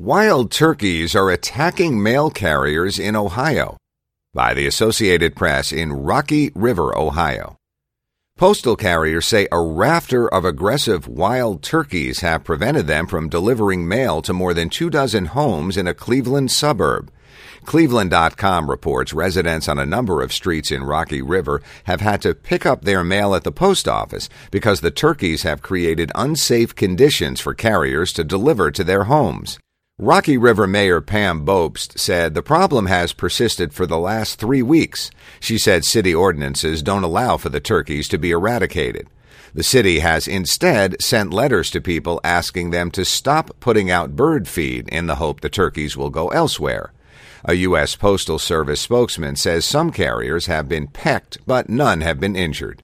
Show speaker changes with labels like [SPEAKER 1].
[SPEAKER 1] Wild turkeys are attacking mail carriers in Ohio. By the Associated Press in Rocky River, Ohio. Postal carriers say a rafter of aggressive wild turkeys have prevented them from delivering mail to more than 24 homes in a Cleveland suburb. Cleveland.com reports residents on a number of streets in Rocky River have had to pick up their mail at the post office because the turkeys have created unsafe conditions for carriers to deliver to their homes. Rocky River Mayor Pam Bobst said the problem has persisted for the last 3 weeks. She said city ordinances don't allow for the turkeys to be eradicated. The city has instead sent letters to people asking them to stop putting out bird feed in the hope the turkeys will go elsewhere. A U.S. Postal Service spokesman says some carriers have been pecked, but none have been injured.